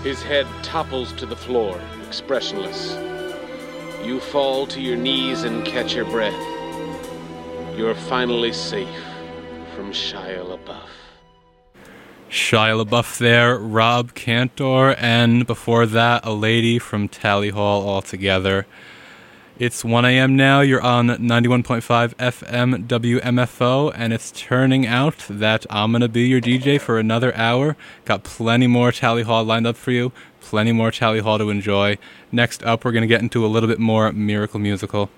His head topples to the floor, expressionless. You fall to your knees and catch your breath. You're finally safe from Shia LaBeouf. Shia LaBeouf there, Rob Cantor, and before that, a lady from Tally Hall altogether. It's 1 a.m. now, you're on 91.5 FM WMFO, and it's turning out that I'm going to be your DJ for another hour. Got plenty more Tally Hall lined up for you, plenty more Tally Hall to enjoy. Next up, we're going to get into a little bit more Miracle Musical.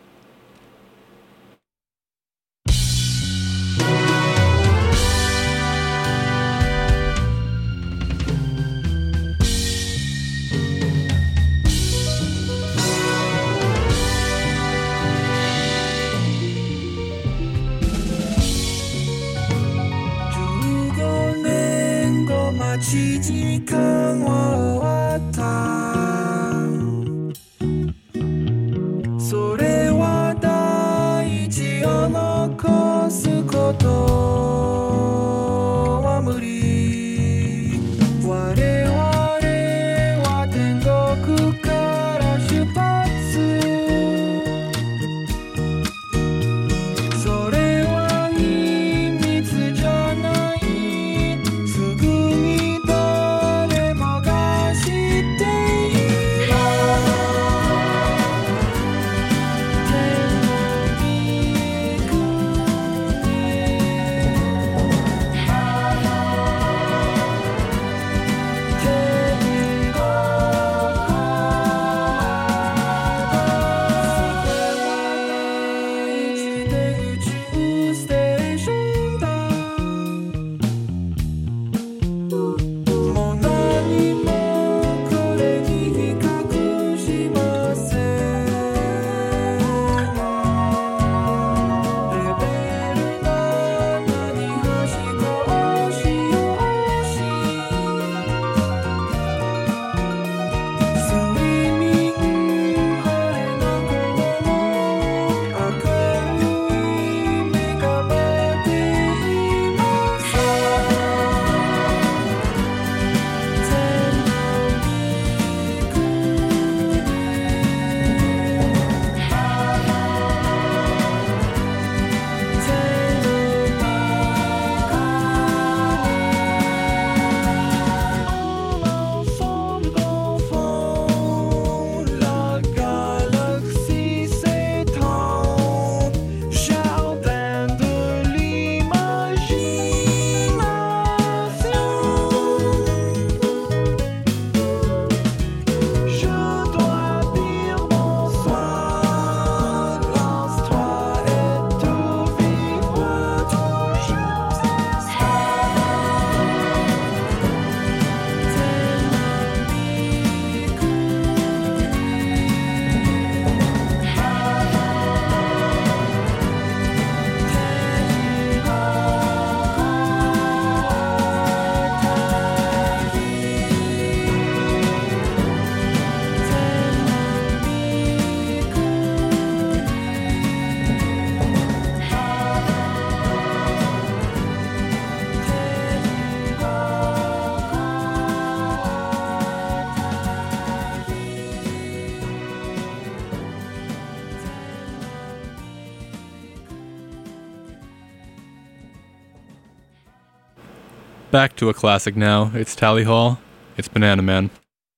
Back to a classic now. It's Tally Hall. It's Banana Man.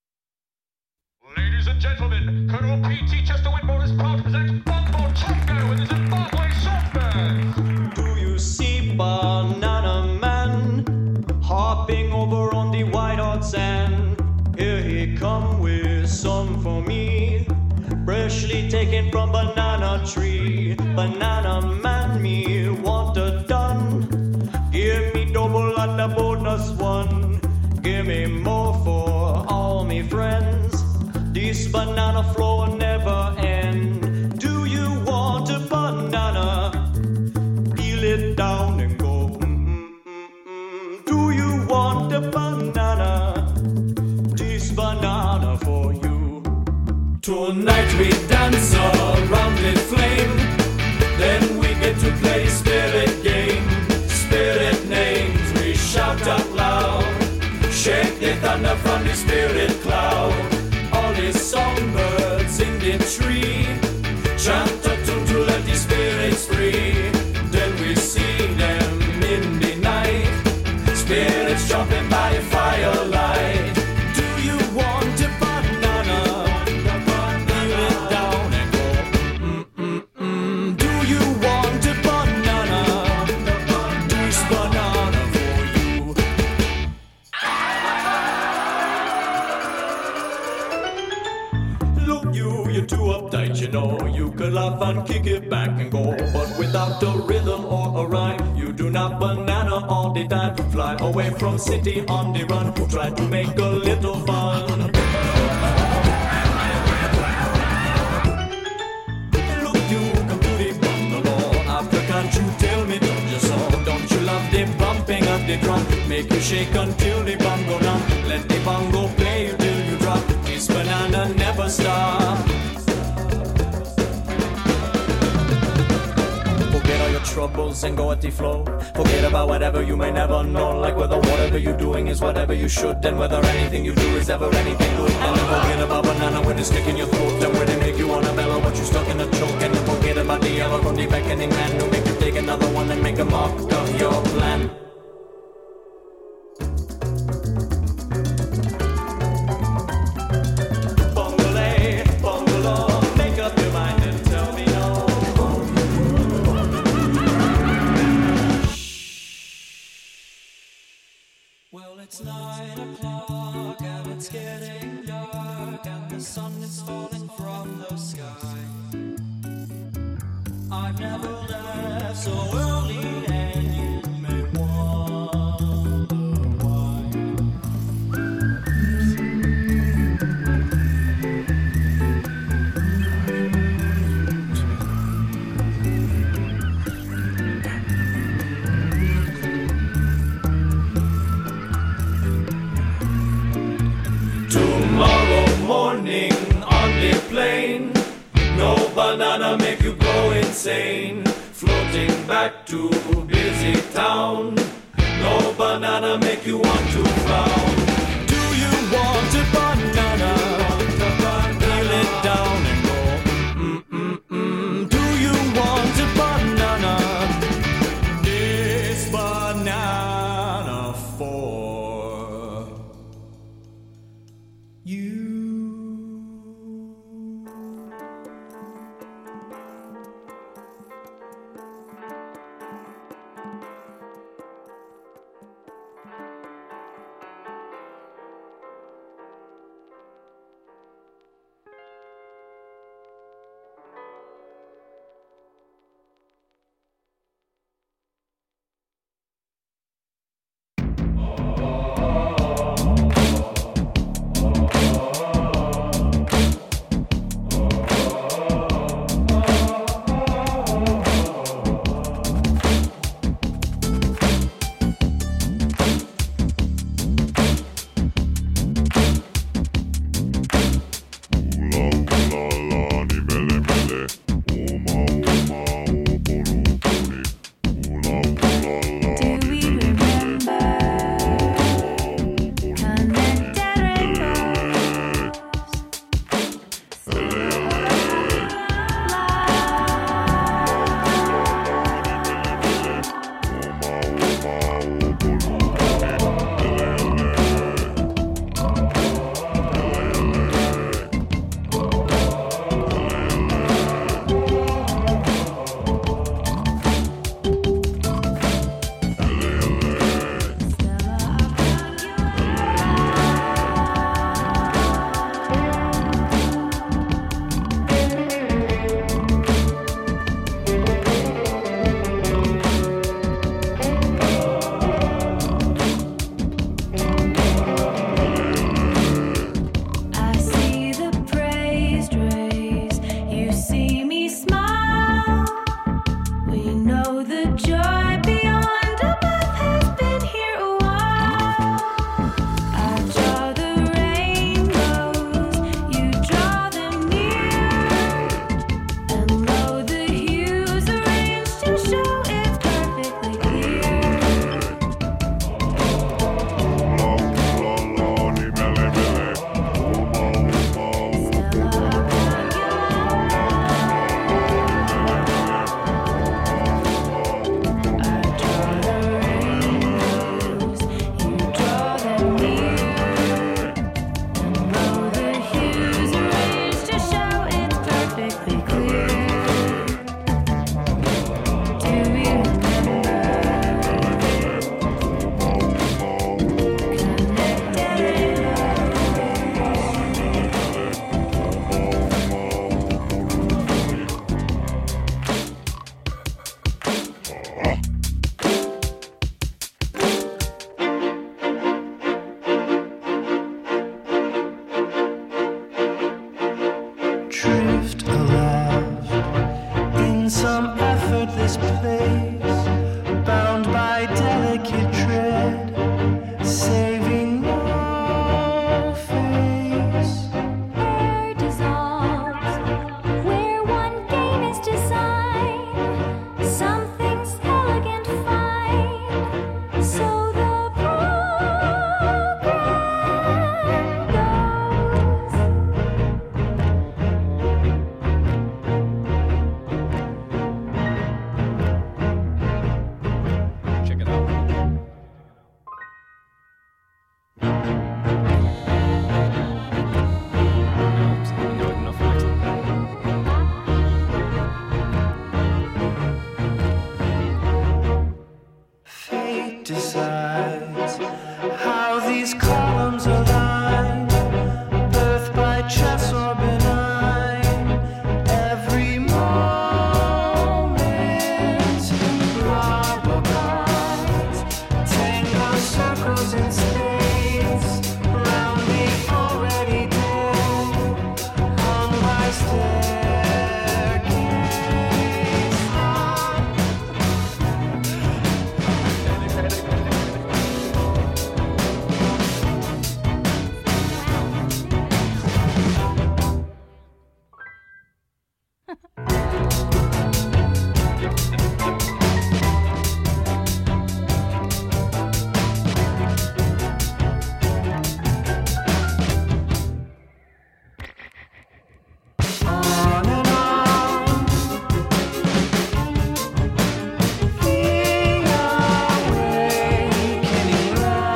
Ladies and gentlemen, Colonel P.T. Chester Whitmore is proud to present Bongo Chongo and the Zimbabwe Soft Band. Do you see Banana Man hopping over on the white hot sand? Here he come with some for me, freshly taken from banana tree. Banana Man, me want a done. Give me double and a bonus one. Give me more for all me friends. This banana flow will never end. Do you want a banana? Peel it down and go. Do you want a banana? This banana for you. Tonight we dance around the flame. Then we get to play spirit game. Spirit names we shout out loud. Shake the thunder from the spirit. You could laugh and kick it back and go, but without a rhythm or a rhyme, you do not banana all the time. Fly away from city on the run, try to make a little fun. Look, you come to the bungalow. After can't you tell me, don't you so? Don't you love the bumping of the drum? Make you shake until the bongo down. Let the bongo play you till you drop. This banana never stop. Forget all your troubles and go at the flow. Forget about whatever you may never know. Like whether whatever you're doing is whatever you should, and whether anything you do is ever anything good. And then forget about banana when it's sticking your throat, and when they make you wanna bellow, but you stuck in a choke. And then forget about the yellow from the beckoning man who make you take another one and make a mock of your plan. It's 9 o'clock and it's getting dark and the sun is falling from the sky. I've never left so early and you may wonder why. Tomorrow morning on the plane, no banana make you go insane. Floating back to busy town, no banana make you want to frown. Do you want a banana? Peel it down and go. Do you want a banana? This banana for you. sides. How these columns align, birth by chess or benign. Every moment, robocop, tango circles in space, round the already dead, hung by staircase. On and on, the awakening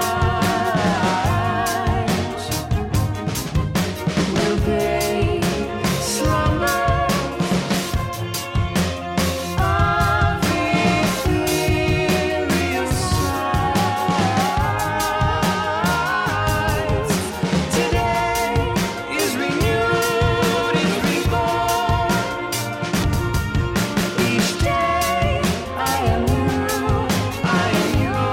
rise. Will they slumber on the ethereal sides? Today is renewed, is reborn. Each day I am new, I am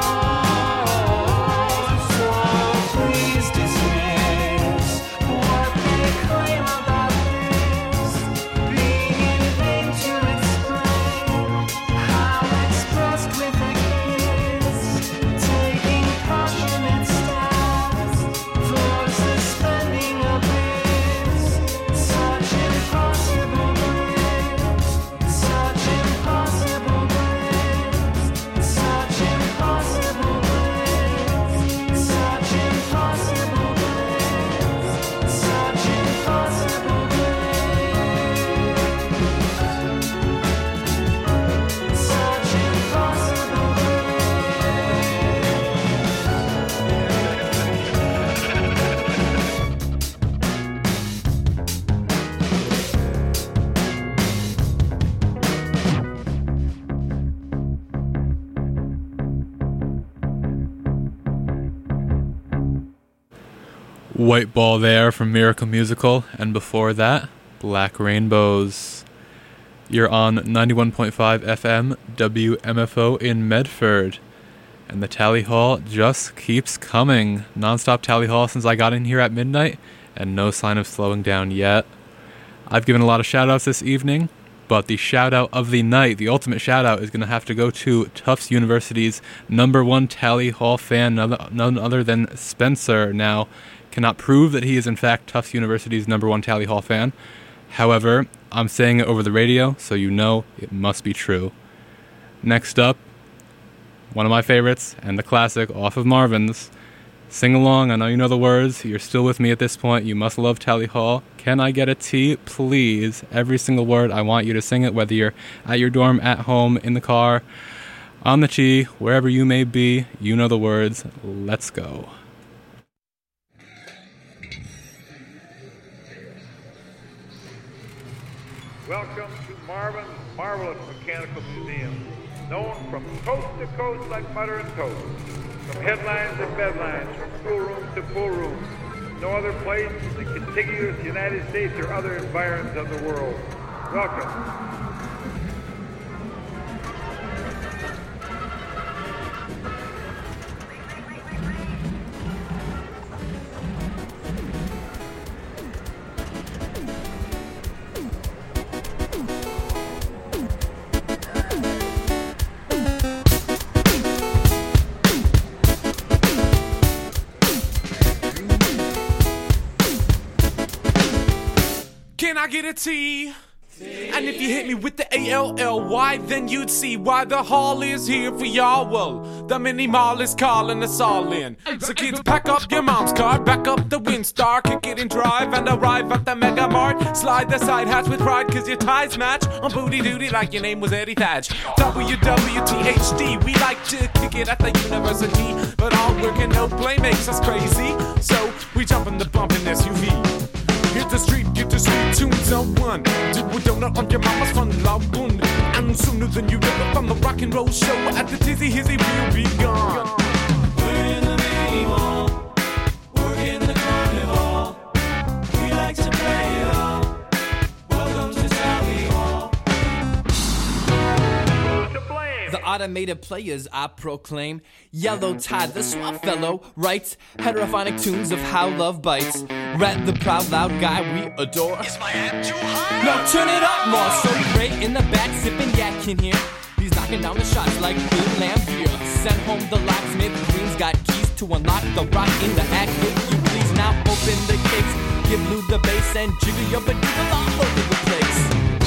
yours. So please dismiss what they claim about this, being in vain to explain how expressed with a kiss, taking passionate steps towards the spending abyss. Such impossible bliss, such impossible bliss, such impossible bliss, such impossible bliss, such impossible bliss, such impossible White Ball there from Miracle Musical, and before that, Black Rainbows. You're on 91.5 FM WMFO in Medford, and the Tally Hall just keeps coming. Non-stop Tally Hall since I got in here at midnight, and no sign of slowing down yet. I've given a lot of shout-outs this evening, but the shout-out of the night, the ultimate shout-out, is going to have to go to Tufts University's #1 Tally Hall fan, none other than Spencer. Now, cannot prove that he is in fact Tufts University's #1 Tally Hall fan. However, I'm saying it over the radio, so you know it must be true. Next up, one of my favorites, and the classic off of Marvin's. Sing along, I know you know the words, you're still with me at this point, you must love Tally Hall. Can I get a T, please? Every single word, I want you to sing it, whether you're at your dorm, at home, in the car, on the T, wherever you may be, you know the words. Let's go. Welcome to Marvin's Marvelous Mechanical Museum, known from coast to coast like butter and toast, from headlines to bedlines, from schoolroom to pool room. No other place in the contiguous United States or other environs of the world. Welcome. Can I get a T? And if you hit me with the A-L-L-Y, then you'd see why the hall is here for y'all. Well, the mini mall is calling us all in. So kids, pack up your mom's car, back up the Windstar, kick it and drive, and arrive at the Mega Mart. Slide the side hatch with pride, cause your ties match on booty duty like your name was Eddie Thatch. WWTHD, we like to kick it at the university, but all work and no play makes us crazy. So we jump in the bumpin' SUV. Hit the street, get the sweet tunes on one. Do a donut on your mama's fun lagoon. And sooner than you ever from the rock and roll show at the Tizzy Hizzy, we'll be gone. Automated players, I proclaim. Yellow tide, the swap fellow writes heterophonic tunes of how love bites. Rat the proud loud guy we adore. Is my amp too high? No, turn it up more. So great in the back, sipping yak in here. He's knocking down the shots like Bill Lambier. Send home the locksmith. Green's got keys to unlock the rock in the act. If you please now open the case. Give Lou the bass and jiggle your jiggle all over the place.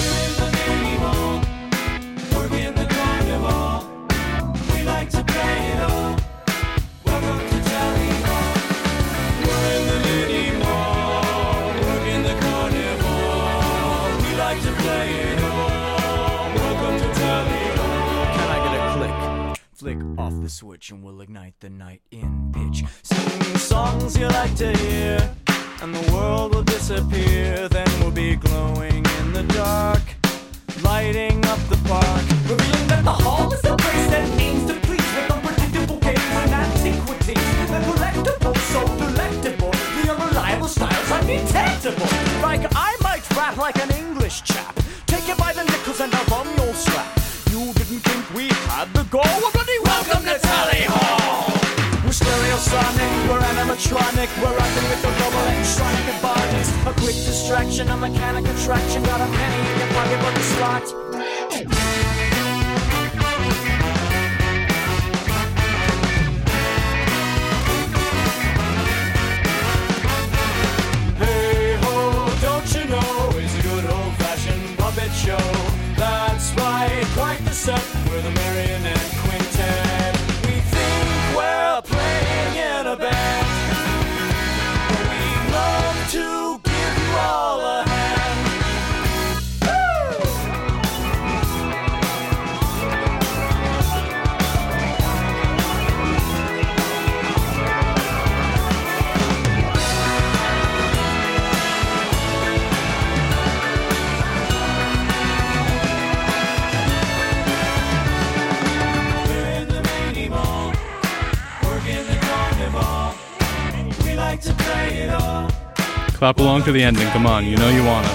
Work in the carnival. We like to play it all. Welcome to Tally Hall. We're in the mini mall. Work in the carnival. We like to play it all. Welcome to Tally Hall. Can I get a click? Flick off the switch and we'll ignite the night in pitch. Sing songs you like to hear, and the world will disappear. Then we'll be glowing in the dark, lighting up the park. Revealing that the hall is a place that aims to please with unpredictable games and antiquities. The collectible, so delectable. The unreliable styles undetectable. Like I might rap like an English chap. Take it by the nickels and I'll bum your strap. You didn't think we had the goal? Well, bloody welcome to Tally Hall. We're stereosonic, we're animatronic. We're rocking with the global electronic embodies. A quick distraction, a mechanic attraction. Got a penny in your pocket for the slot. Hey ho, don't you know, it's a good old-fashioned puppet show. That's right, quite the set, we're the marionette quintet. We think we're playing in a band. We love to give you all a hand. We're in the mini mall, work in the carnival. We like to play it all. Clap along to the ending. Come on, you know you wanna.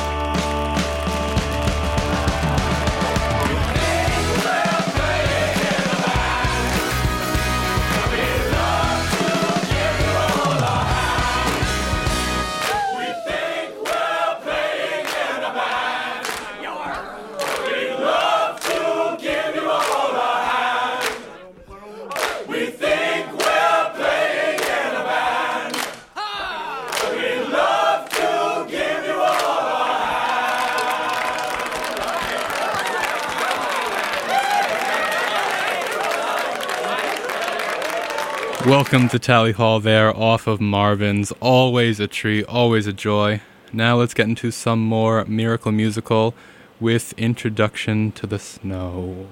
Welcome to Tally Hall there, off of Marvin's. Always a treat, always a joy. Now let's get into some more Miracle Musical with Introduction to the Snow.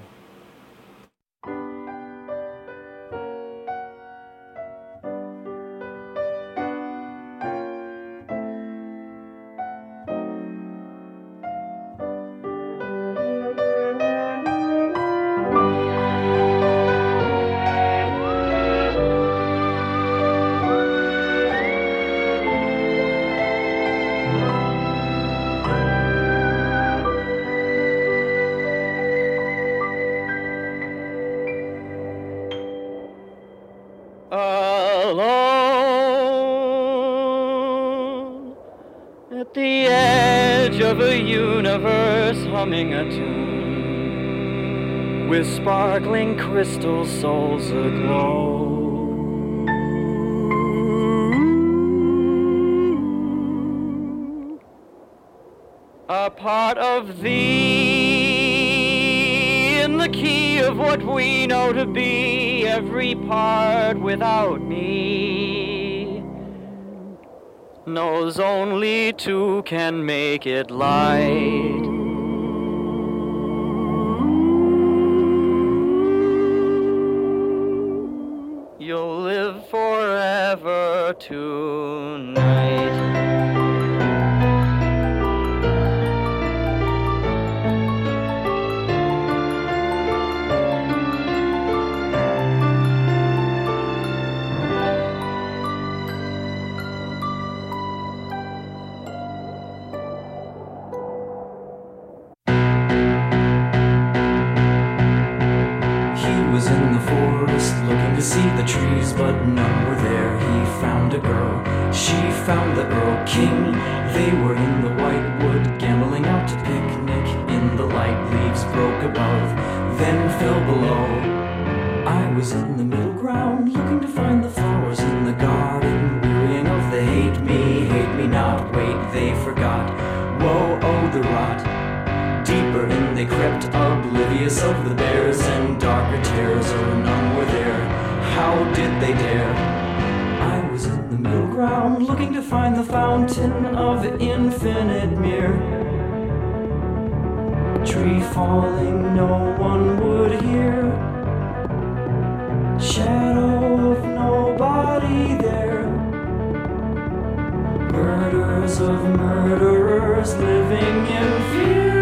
Alone at the edge of a universe, humming a tune with sparkling crystal souls aglow. A part of thee in the key of what we know to be every part without me knows only two can make it light. You'll live forever tonight. to see the trees, but none were there. He found a girl, she found the Earl King. They were in the white wood, gambling out to picnic. In the light, leaves broke above, then fell below. I was in the middle ground, looking to find the flowers in the garden, wearying of the hate me not. Wait, they forgot. Whoa, oh, the rot. Deeper in they crept, oblivious of the bears and darker terrors, or none were there. How did they dare? I was in the middle ground, looking to find the fountain of infinite mirror. Tree falling, no one would hear. Shadow of nobody there. Murders of murderers living in fear.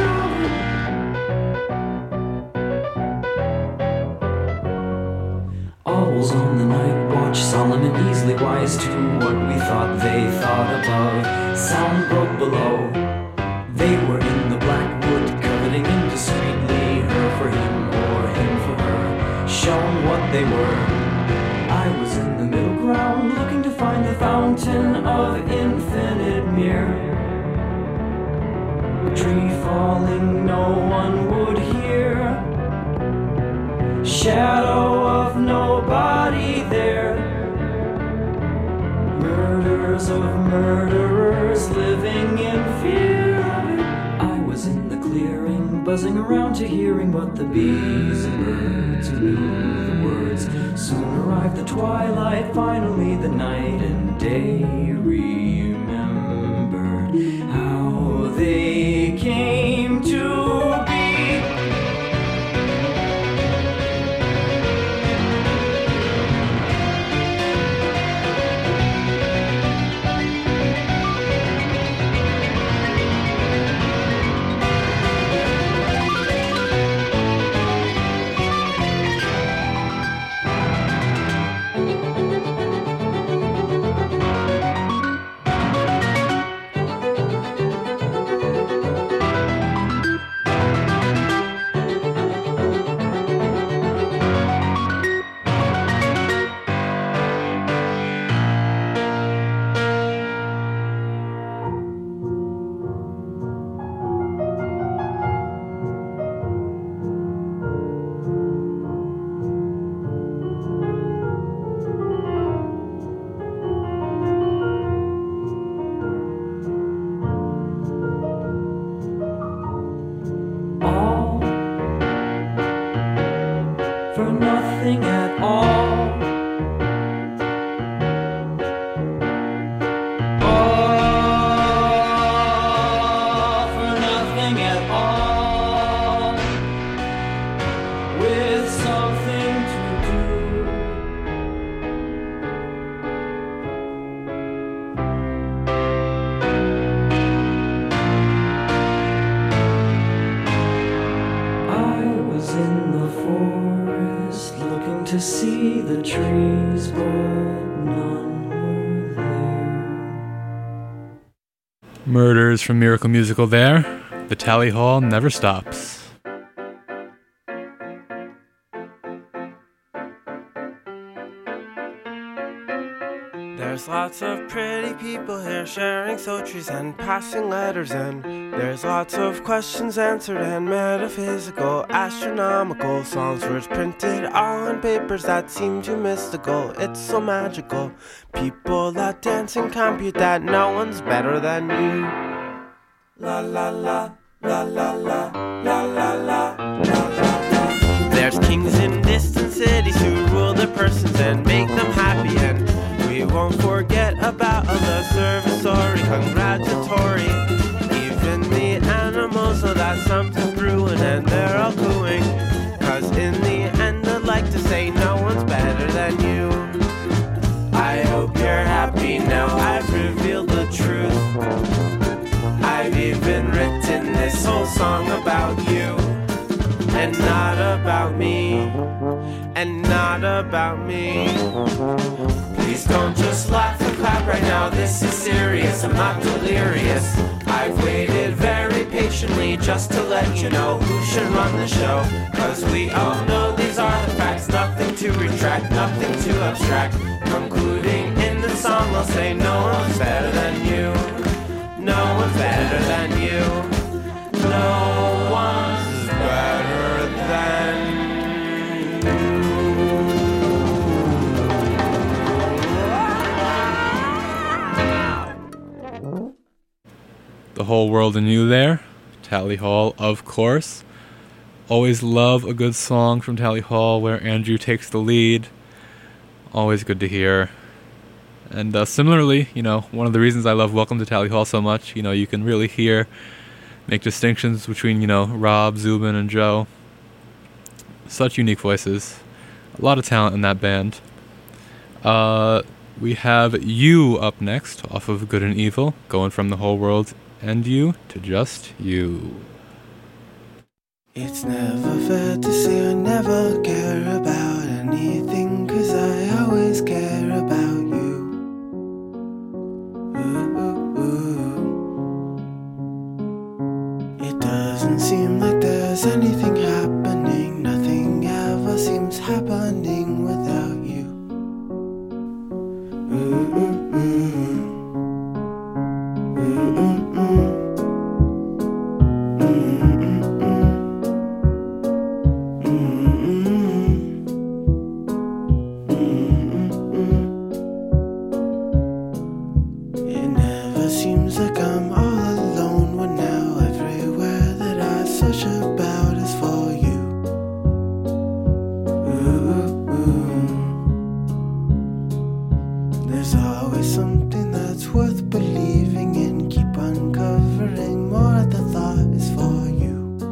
Owls on the night watch, solemn and easily wise to what we thought they thought above. Sound broke below. They were in the black wood, coveting indiscreetly, her for him or him for her, shown what they were. I was in the middle ground, looking to find the fountain of infinite mirror. A tree falling, no one would hear. Shadow of nobody there. Murders of murderers living in fear. I was in the clearing, buzzing around to hearing what the bees and birds who knew the words. Soon arrived the twilight, finally the night and day remembered how they came to be. For nothing at all. All for nothing at all. With something to do. I was in the forest, looking to see the trees, but none were there. Murders from Miracle Musical there. The tally hall never stops. There's lots of pretty people here sharing sotries and passing letters, and there's lots of questions answered and metaphysical, astronomical songs, words printed on papers that seem too mystical. It's so magical. People that dance and compute that no one's better than you. La la la, la la la, la la la, la la la. There's kings in distant cities who rule their persons and make them happy, and we won't forget about the servitory, congratulatory. Even the animals know that something's brewing and they're all cooing. Cause in the end I'd like to say no one's better than you. I hope you're happy now I've revealed the truth. I've even written this whole song about you. And not about me. And not about me. Please don't just laugh and clap right now, this is serious, I'm not delirious. I've waited very patiently just to let you know who should run the show. Cause we all know these are the facts, nothing nothing to retract, nothing to abstract. Concluding in the song, they'll say, no one's better than you. No one's better than you. No one's better than you. The Whole World and You there. Tally Hall, of course. Always love a good song from Tally Hall where Andrew takes the lead. Always good to hear. And similarly, one of the reasons I love Welcome to Tally Hall so much, you can really make distinctions between, Rob, Zubin, and Joe. Such unique voices. A lot of talent in that band. We have You up next, off of Good and Evil, going from The Whole World and You to Just You. It's never fair to say I never care about anything, 'cause I always care about you. It doesn't seem like there's anything happening. Nothing ever seems happening without you. It never seems like I'm all alone when now everywhere that I search about is for you. There's always something that's worth believing in. Keep uncovering more at the thought is for you.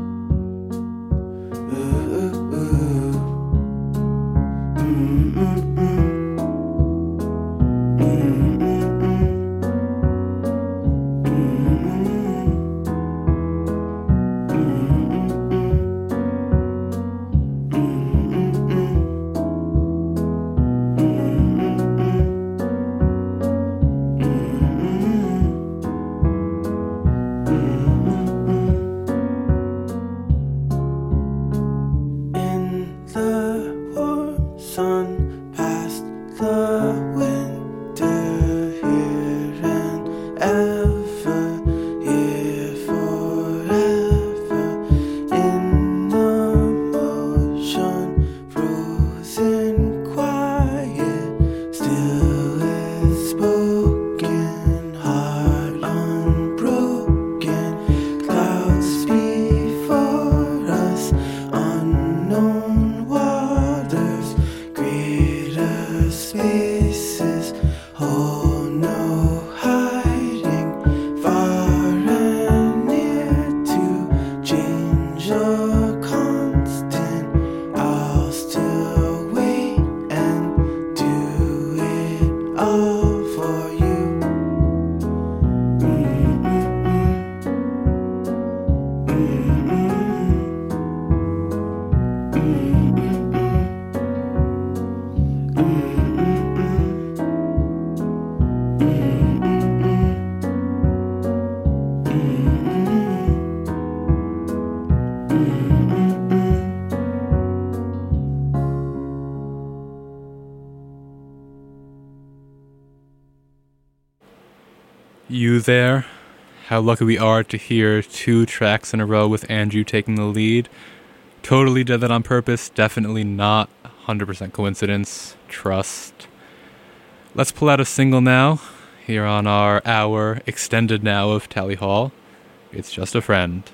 You there. How lucky we are to hear 2 tracks in a row with Andrew taking the lead. Totally did that on purpose. Definitely not 100% coincidence. Trust. Let's pull out a single now. Here on our hour extended now of Tally Hall. It's Just a Friend.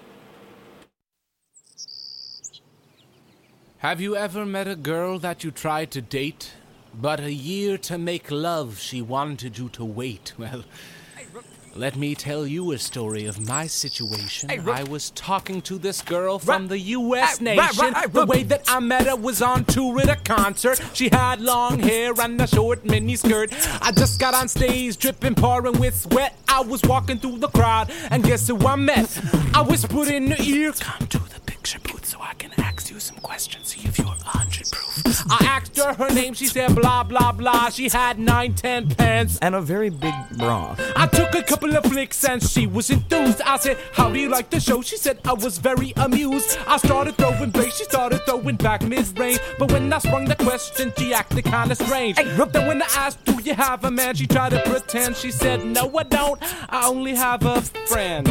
Have you ever met a girl that you tried to date, but a year to make love she wanted you to wait? Well, let me tell you a story of my situation. I was talking to this girl from the U.S. nation. The way that I met her was on tour at a concert. She had long hair and a short mini skirt. I just got on stage, dripping, pouring with sweat. I was walking through the crowd, and guess who I met? I whispered in her ear, "Come to the picture booth. so I can ask you some questions, see if you're 100 proof. I asked her name, she said blah, blah, blah. She had 9-10 pants and a very big bra. I took a couple of flicks and she was enthused. I said, how do you like the show? She said, I was very amused. I started throwing bass, she started throwing back mid-range. But when I sprung the question, she acted kinda strange. Then when I asked, do you have a man? She tried to pretend. She said, no, I don't. I only have a friend.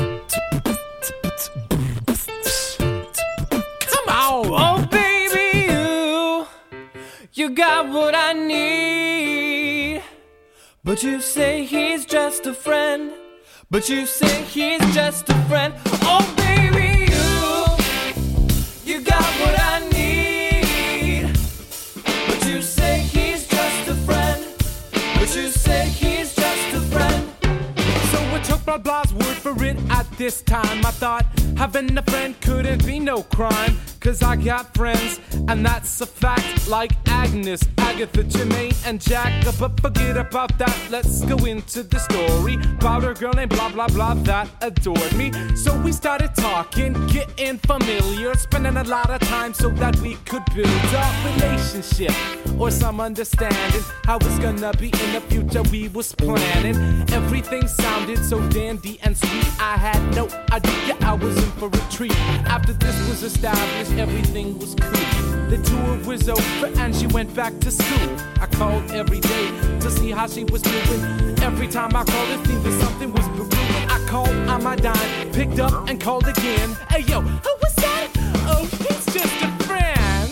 Come on. Oh, baby, you got what I need. But you say he's just a friend. But you say he's just a friend. Oh, baby, you got what I need. But you say he's just a friend. But you say he's just a friend. So I took blah blah's word for it at this time. I thought having a friend couldn't be no crime. Cause I got friends, and that's a fact. Like Agnes, Agatha, Jermaine, and Jack. But forget about that, let's go into the story about a girl named blah blah blah that adored me. So we started talking, getting familiar, spending a lot of time so that we could build a relationship or some understanding how it's gonna be in the future. We was planning, everything sounded so dandy and sweet. I had no idea I was in for a treat. After this was established, everything was cool. The tour was over and she went back to school. I called every day to see how she was doing. Every time I called, it seemed that something was brewing. I called on my dime, picked up and called again. Hey yo, who was that? Oh, he's just a friend.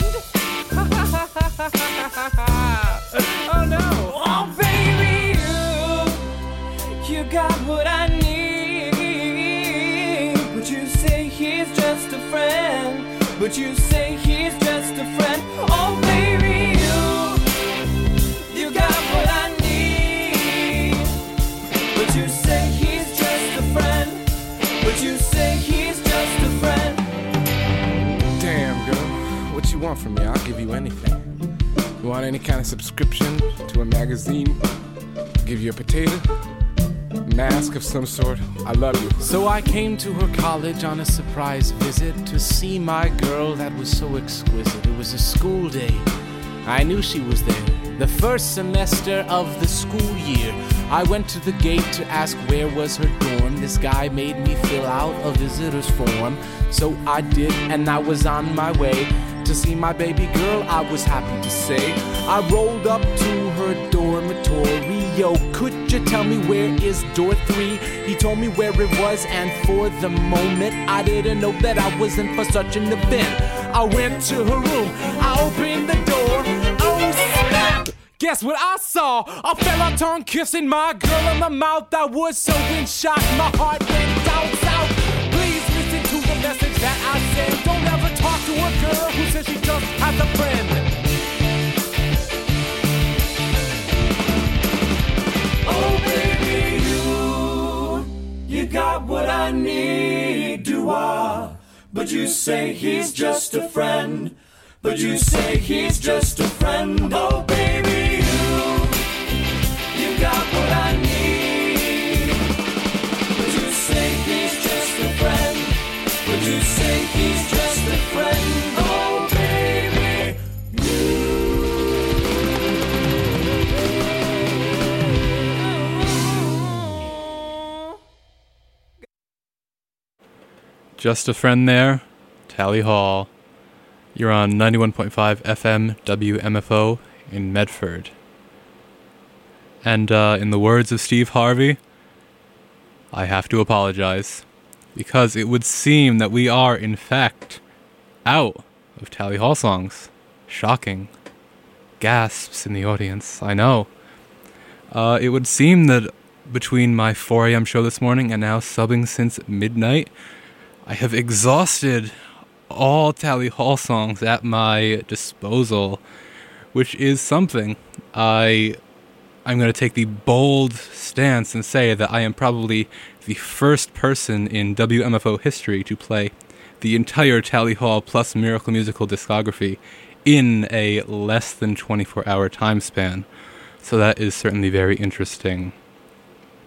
Oh no. Oh, baby, you got what I need. But you say he's just a friend. But you say he's just a friend. Oh, baby, you got what I need. But you say he's just a friend. But you say he's just a friend. Damn, girl, what you want from me? I'll give you anything. You want any kind of subscription to a magazine? I'll give you a potato? Mask of some sort. I love you. So I came to her college on a surprise visit to see my girl that was so exquisite. It was a school day. I knew she was there. The first semester of the school year. I went to the gate to ask where was her dorm. This guy made me fill out a visitor's form. So I did, and I was on my way to see my baby girl, I was happy to say. I rolled up to her dormitory. Yo, could you tell me where is door 3? He told me where it was, and for the moment I didn't know that I was in for such an event. I went to her room, I opened the door. Oh snap! Guess what I saw? A fella tongue kissing my girl in the mouth. I was so in shock, my heart went down south. Please listen to the message that I said. Don't ever talk to a girl who says she just has a friend. Oh, baby, you got what I need, do-I? But you say he's just a friend. But you say he's just a friend. Oh, baby, you got what I need. But you say he's just a friend. But you say he's just a friend. Oh, baby, Just a friend there, Tally Hall. You're on 91.5 FM WMFO in Medford. And in the words of Steve Harvey, I have to apologize, because it would seem that we are, in fact, out of Tally Hall songs. Shocking. Gasps in the audience, I know. It would seem that between my 4 a.m. show this morning and now subbing since midnight, I have exhausted all Tally Hall songs at my disposal, which is something. I'm going to take the bold stance and say that I am probably the first person in WMFO history to play the entire Tally Hall plus Miracle Musical discography in a less than 24-hour time span. So that is certainly very interesting.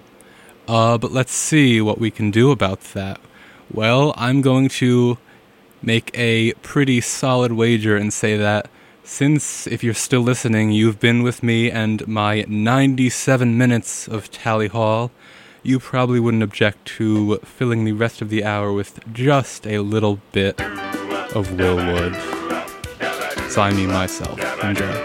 But let's see what we can do about that. Well, I'm going to make a pretty solid wager and say that since, if you're still listening, you've been with me and my 97 minutes of Tally Hall, you probably wouldn't object to filling the rest of the hour with just a little bit of Will Wood. So I mean myself. Enjoy.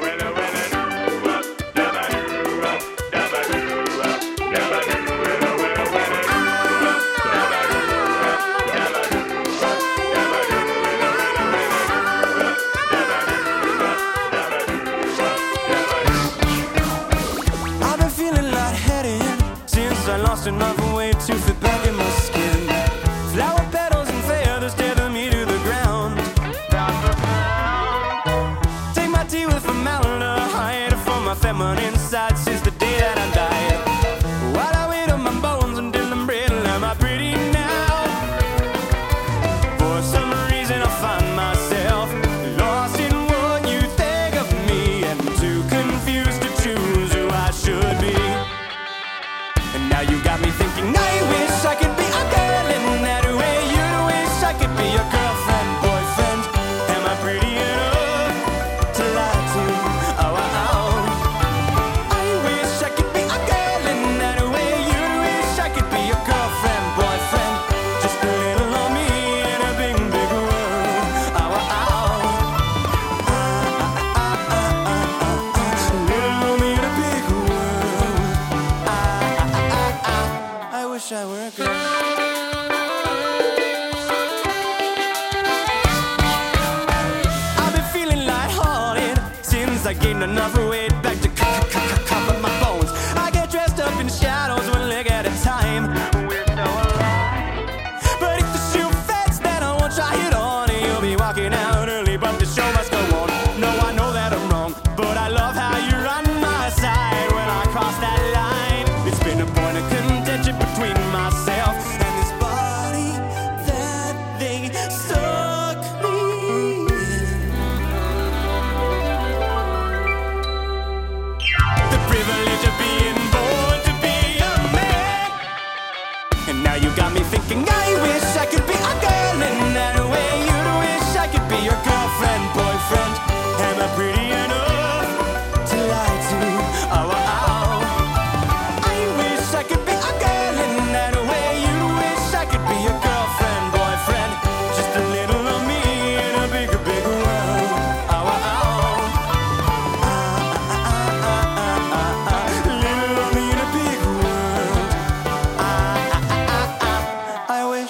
Another way to fit back in my skin. Flower petals and feathers tether me to the ground. Take my tea with formaldehyde from my feminine side since the day that I died. While I wait on my bones until I'm brittle, am I pretty now? For some reason I find myself lost in what you think of me and too confused to choose who I should be. And now you got me thinking, I wish I could be a girl in that way. You wish I could be your girlfriend, boyfriend. Am I pretty enough to lie to? Oh, oh. I wish I could be a girl in that way. You wish I could be your girlfriend, boyfriend. Just a little of me in a big, big world. Oh, oh. Just a little of me in a big world. I wish I were a girl. I've been feeling lighthearted since I gained enough weight back to cover my bones. I get dressed up in shadows one leg at a time. But if the shoe fits, then I won't try it on. You'll be walking out early, but the show must go on. No, I know that I'm wrong, but I love how you're on my side when I cross that line. It's been a point of contention between myself and this body that they stuck me in. The privilege of being born to be a man. And now you got me thinking, I wish I could be a girl in that way. You wish I could be your girlfriend, boyfriend. Am I pretty enough to lie to? Oh, oh. I wish I could be a girl in that way. You wish I could be your girlfriend, boyfriend. Just a little of me in a bigger, bigger world. Oh, oh. Little of me in a big world. I wish.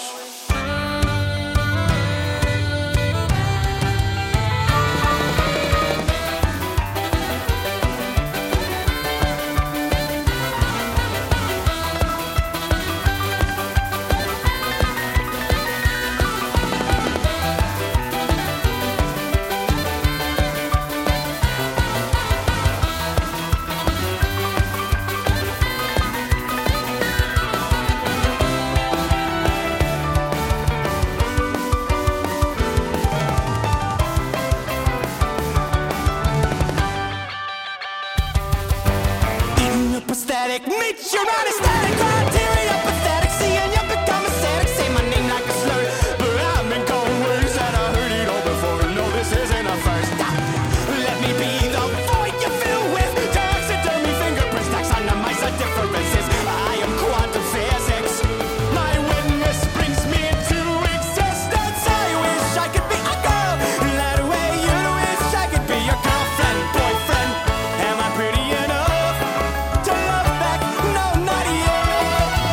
Eating up aesthetic, meet your anesthetic criteria, pathetic. Seeing you become aesthetic, say my name like a slur. But I've been calling words that I heard it all before. No, this isn't a first. Let me be the void you fill with taxidermy fingerprints, taxonomize the differences. I am quantum physics. My witness brings me into existence. I wish I could be a girl that way. You wish I could be your girlfriend, boyfriend. Am I pretty enough to love back? No, not yet.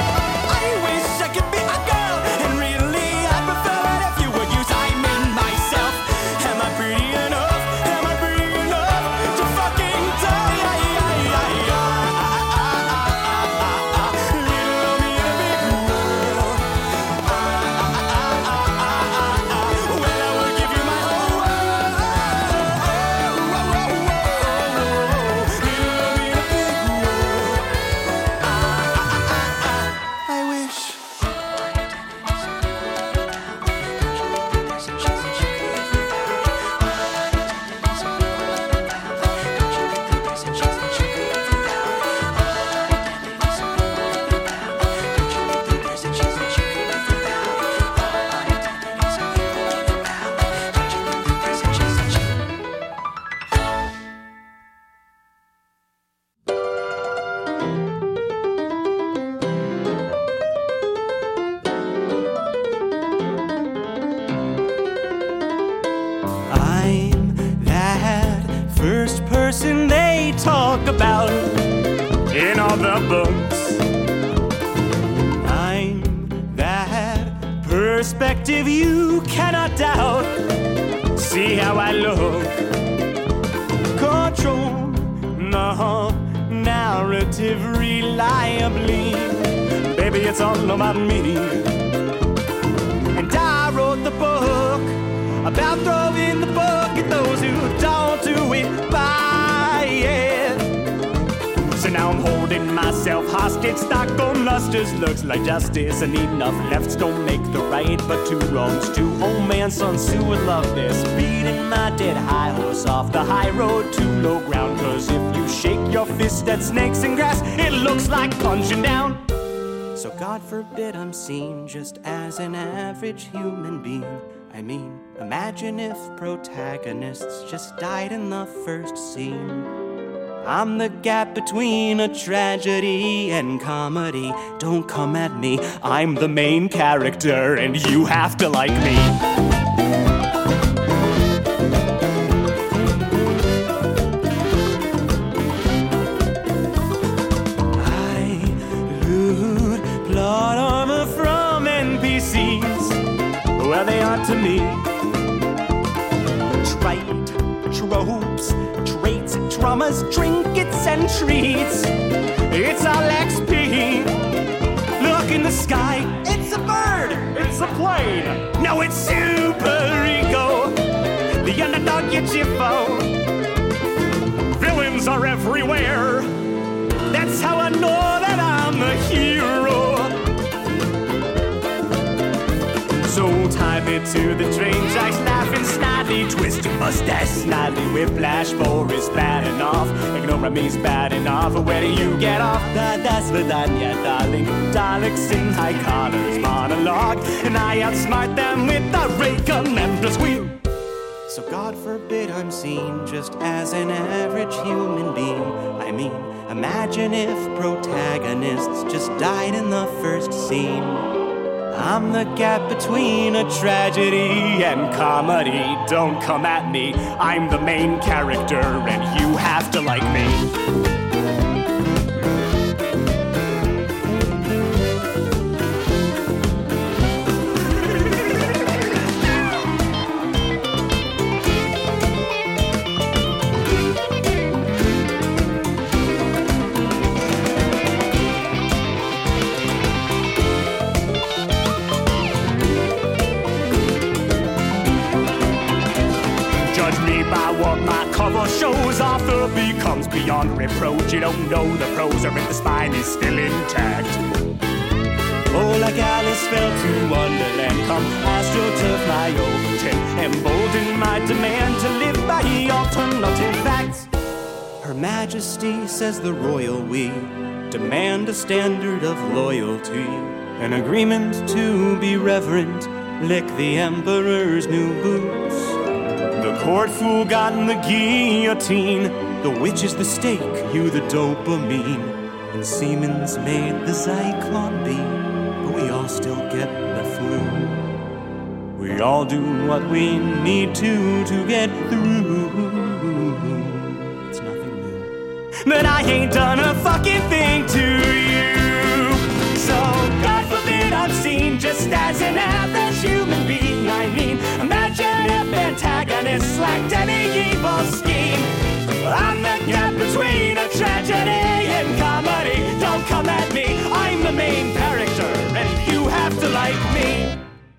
the books. I'm that perspective you cannot doubt. See how I look. Control the narrative reliably. Baby, it's all about me. And I wrote the book about throwing the book at those who don't do it by it. So now I'm holding myself hostage. Stockholm lusters looks like justice, and enough lefts don't make the right, but two wrongs, two old man Sun Tzu would love this. Beating my dead high horse off the high road to low ground, 'cause if you shake your fist at snakes and grass, it looks like punching down. So God forbid I'm seen just as an average human being. I mean, imagine if protagonists just died in the first scene. I'm the gap between a tragedy and comedy. Don't come at me, I'm the main character, and you have to like me. Plot armor from NPCs. Well, they are to me. Trite tropes, traits, traumas, trinkets, and treats. It's all XP. Look in the sky. It's a bird. It's a plane. No, it's super ego. The underdog gets your foe. Villains are everywhere. That's how I know that I'm the hero. So tie me to the train tracks, laughing snidely, twist your mustache snidely, whiplash, Boris batting off, ignore me's bad enough. Where do you get off? Das Vidanya, darling, Daleks in high collars, monologue, and I outsmart them with the ray gun and the squeal. So God forbid I'm seen just as an average human being. I mean, imagine if protagonists just died in the first scene. I'm the gap between a tragedy and comedy. Don't come at me, I'm the main character, and you have to like me. Shows author becomes beyond reproach. You don't know the prose, or if the spine is still intact. Oh, like Alice fell to Wonderland, come AstroTurf my Overton, embolden my demand to live by alternative facts. Her Majesty, says the royal we, demand a standard of loyalty, an agreement to be reverent, lick the Emperor's new boots. The court fool got in the guillotine, the witch is the stake, you the dopamine, and Siemens made the Zyklon B, but we all still get the flu. We all do what we need to get through. It's nothing new. But I ain't done a fucking thing to you. So God forbid I'm seen just as an average human being. I mean, imagine if antagonists lacked any evil scheme. I'm the gap between a tragedy and comedy. Don't come at me, I'm the main character, and you have to like me.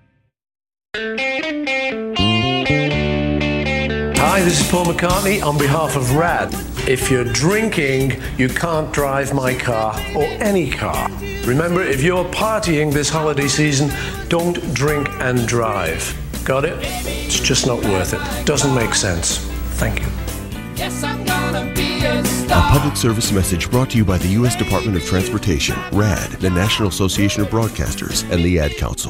Hi, this is Paul McCartney on behalf of RAD. If you're drinking, you can't drive my car or any car. Remember, if you're partying this holiday season, don't drink and drive. Got it? It's just not worth it. Doesn't make sense. Thank you. Yes, I'm gonna be a A star. public service message brought to you by the U.S. Department of Transportation, RAD, the National Association of Broadcasters, and the Ad Council.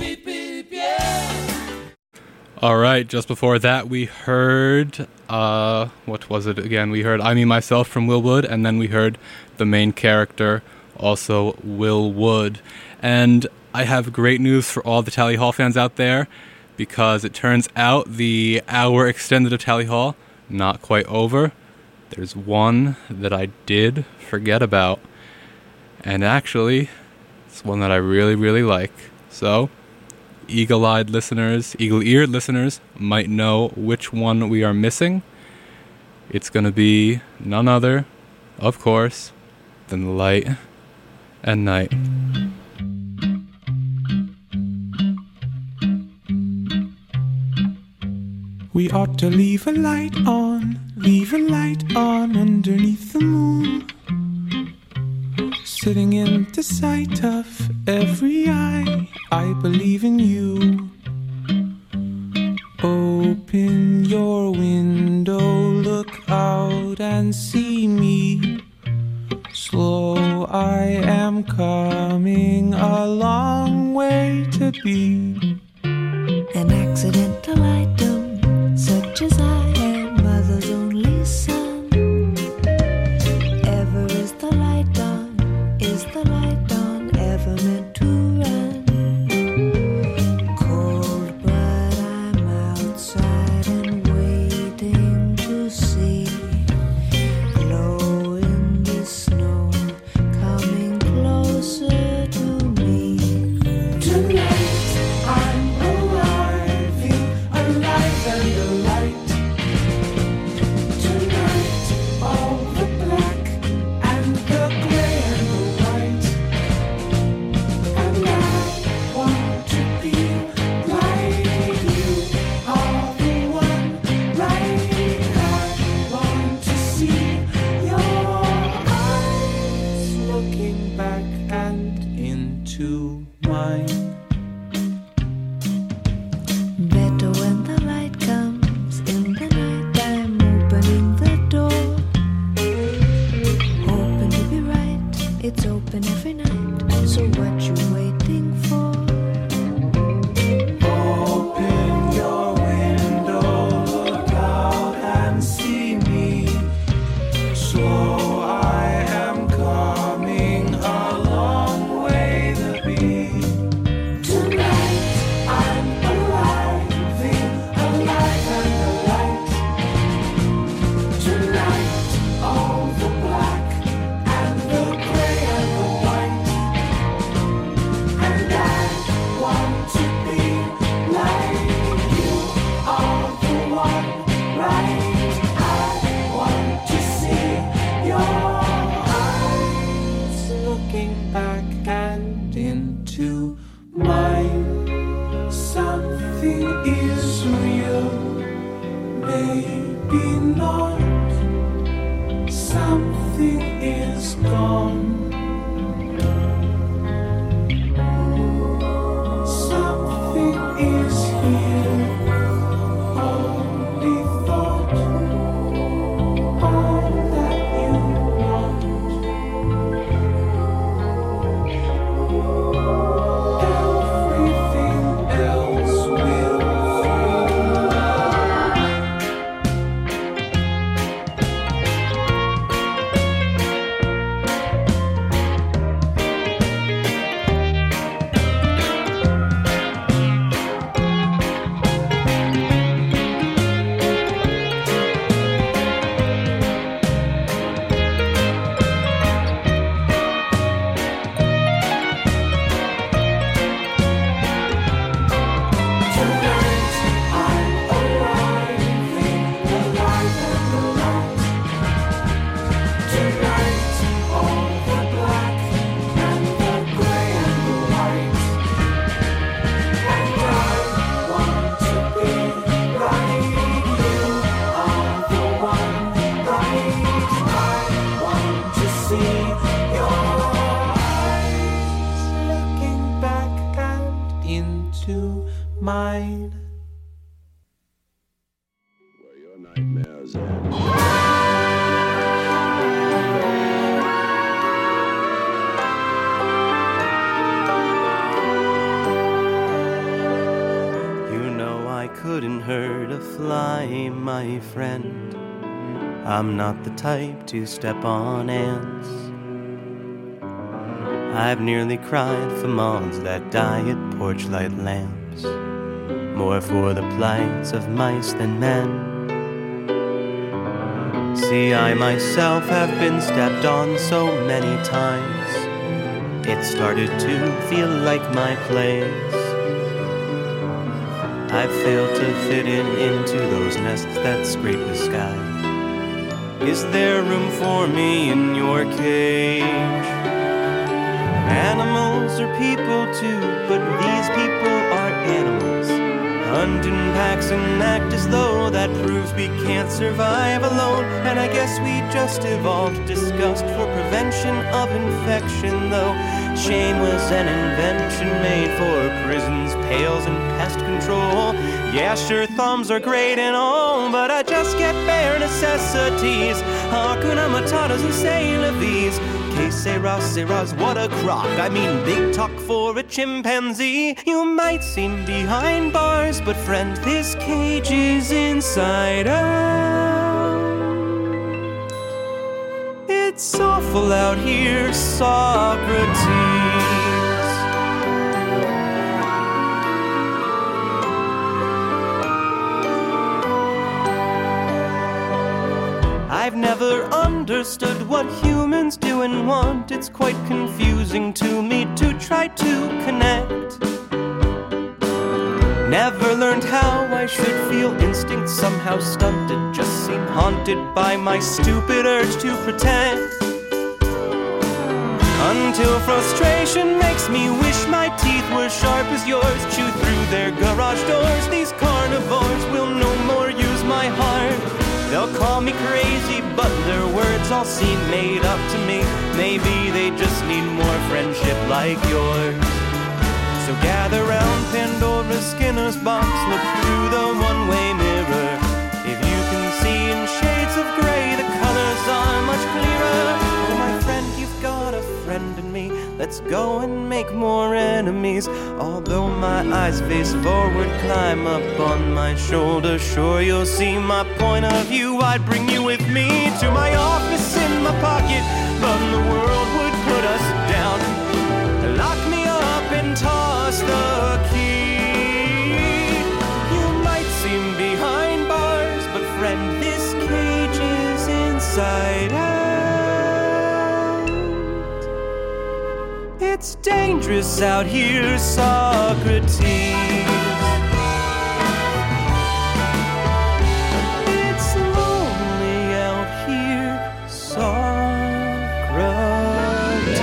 All right, just before that, we heard, what was it again? We heard I Me, Myself from Will Wood, and then we heard the main character, also Will Wood. And I have great news for all the Tally Hall fans out there, because it turns out the hour extended of Tally Hall, not quite over. There's one that I did forget about, And actually, it's one that I really, really like. So, eagle-eyed listeners, eagle-eared listeners might know which one we are missing. It's going to be none other, of course, than Light and Night. We ought to leave a light on underneath the moon, sitting in the sight of every eye. I believe in you. Open your window, look out and see me. Slow, I am coming, a long way to be. An accidental item, such as I am, mother's only son. Ever is the light on, is the light on, ever meant to run? Cold, but I'm outside and waiting to see. Glow in the snow, coming closer to me. Tonight I'm arriving, alive and alight. Tonight all the black and the gray and the white. And I want to be like you, all the one right. I want to see your eyes looking back and into mine. Better when the light comes in the night. I'm opening the door, hoping to be right. It's open every night. So what you waiting for? Open your window, look out and see me. Slow, I am coming, a long way to be. Tonight I'm arriving, alive and alight. Tonight all the black and the gray and the white. And I want to be like you, all the one right. I want to see your eyes looking back and into mine. Something is real, maybe not. Something is gone. Something is here, only thought, all that you want. Everything else will mine. You know I couldn't hurt a fly, my friend. I'm not the type to step on ants. I've nearly cried for moths that die at porch light lamps, more for the plights of mice than men. See, I myself have been stepped on so many times, it started to feel like my place. I failed to fit into those nests that scrape the sky. Is there room for me in your cage? Animals are people too, but these people are animals. Hunt in packs and act as though that proves we can't survive alone. And I guess we just evolved disgust for prevention of infection, though shame was an invention made for prisons, pails, and pest control. Yeah, sure, thumbs are great and all, but I just get bare necessities. Hakuna Matatas and say la vis. Que sera, what a crock. I mean, big talk for a chimpanzee. You might seem behind bars, but friend, this cage is inside out. It's awful out here, Socrates. I've never understood what humans do and want. It's quite confusing to me to try to connect. Never learned how I should feel. Instincts somehow stunted. Just seem haunted by my stupid urge to protect. Until frustration makes me wish my teeth were sharp as yours. Chew through their garage doors. These carnivores will no more use my heart. They'll call me crazy, but their words all seem made up to me. Maybe they just need more friendship like yours. So gather round Pandora's Skinner's box. Look through the one-way mirror. If you can see in shades of gray, the colors are much clearer. Oh, my friend, you've got a friend in me. Let's go and make more enemies. Although my eyes face forward, climb up on my shoulder. Sure, you'll see my point of view. I'd bring you with me to my office in my pocket, but the world would put us down. Lock me up and toss the key. You might seem behind bars, but friend, this cage is inside out. It's dangerous out here, Socrates. It's lonely out here, Socrates.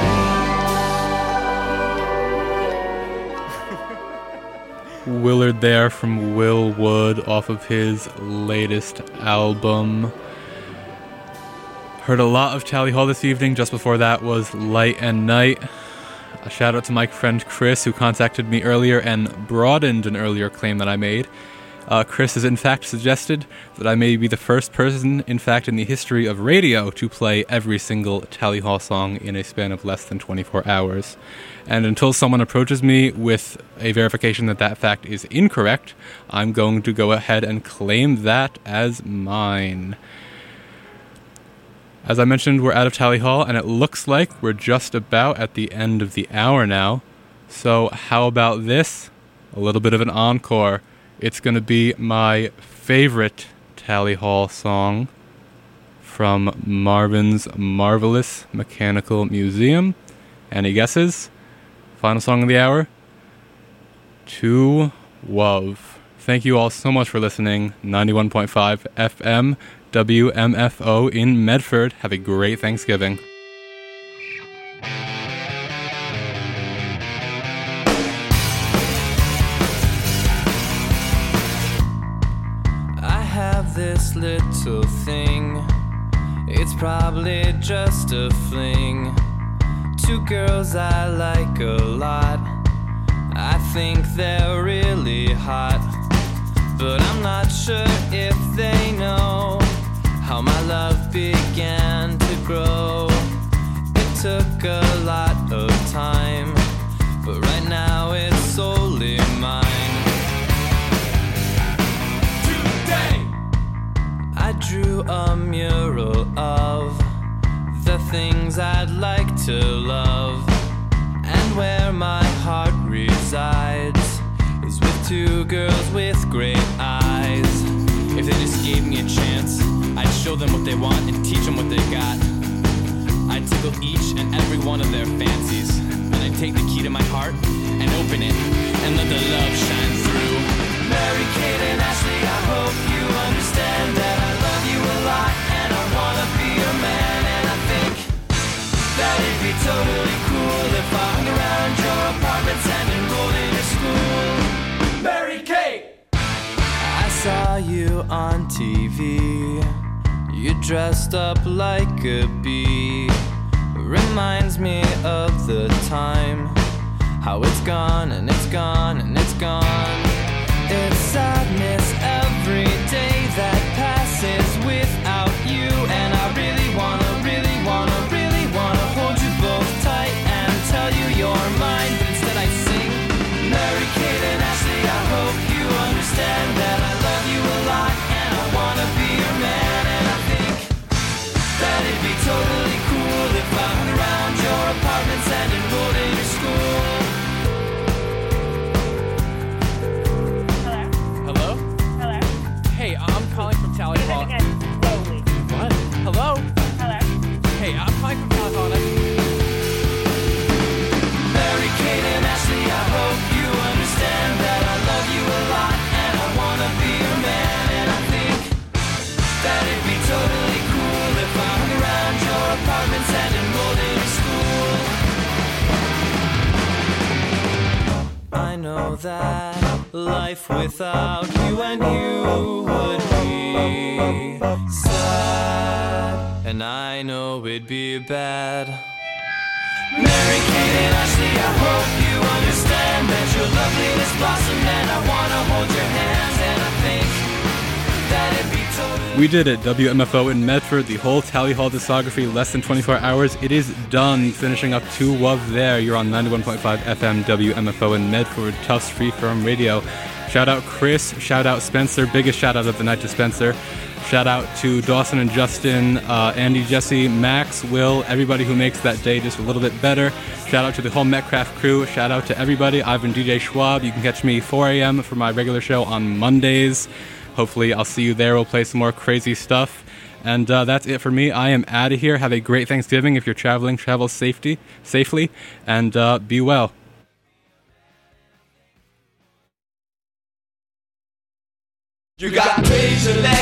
Willard there from Will Wood off of his latest album. Heard a lot of Tally Hall this evening. Just before that was Light and Night. A shout out to my friend Chris, who contacted me earlier and broadened an earlier claim that I made. Chris has in fact suggested that I may be the first person, in fact, in the history of radio to play every single Tally Hall song in a span of less than 24 hours. And until someone approaches me with a verification that that fact is incorrect, I'm going to go ahead and claim that as mine. As I mentioned, we're out of Tally Hall, and it looks like we're just about at the end of the hour now. So how about this? A little bit of an encore. It's going to be my favorite Tally Hall song from Marvin's Marvelous Mechanical Museum. Any guesses? Final song of the hour? To Love. Thank you all so much for listening. 91.5 FM. WMFO in Medford. Have a great Thanksgiving. I have this little thing. It's probably just a fling. Two girls I like a lot. I think they're really hot, but I'm not sure if they know how my love began to grow. It took a lot of time, but right now it's solely mine. Today I drew a mural of the things I'd like to love, and where my heart resides is with two girls with great eyes. If they just gave me a chance, I'd show them what they want and teach them what they got. I'd tickle each and every one of their fancies. Then I take the key to my heart and open it and let the love shine through. Mary Kate and Ashley, I hope you understand that I love you a lot and I wanna be your man. And I think that it'd be totally cool if I hung around your apartments and enrolled in your school. Mary Kate! I saw you on TV. You dressed up like a bee. Reminds me of the time, how it's gone and it's gone and it's gone. It's sadness every day that passes without you. And I really wanna hold you both tight and tell you you're mine. But instead I sing, Mary Kate and Ashley, I hope you understand that I love you a lot and I wanna be your man. And I think that it'd be totally cool if I hung around your apartments and enrolled in your school. Hello? Hello? Hey, I'm calling from Tally Hall. What? Hello? Hello? Hey, I'm calling from Tally Hall. Mary Kate and Ashley, I hope you understand that I love you a lot and I wanna be your man. And I think that it'd be totally cool if I hung around your apartments and enrolled in your school. I know that life without you and you would be sad, and I know it'd be bad. Mary Kate and Ashley, I hope you understand that your loveliness blossomed and I wanna hold your hands. And I think that it'd be totally... We did it. WMFO in Medford, the whole Tally Hall discography, less than 24 hours. It is done. Finishing up 2 of there. You're on 91.5 FM WMFO in Medford, Tufts Freeform Radio. Shout out Chris. Shout out Spencer. Biggest shout out of the night to Spencer. Shout out to Dawson and Justin, Andy, Jesse, Max, Will, everybody who makes that day just a little bit better. Shout out to the whole Metcraft crew. Shout out to everybody. I've been DJ Schwab. You can catch me 4 a.m. for my regular show on Mondays. Hopefully I'll see you there. We'll play some more crazy stuff. And that's it for me. I am out of here. Have a great Thanksgiving. If you're traveling, travel safely, and be well. You got me to let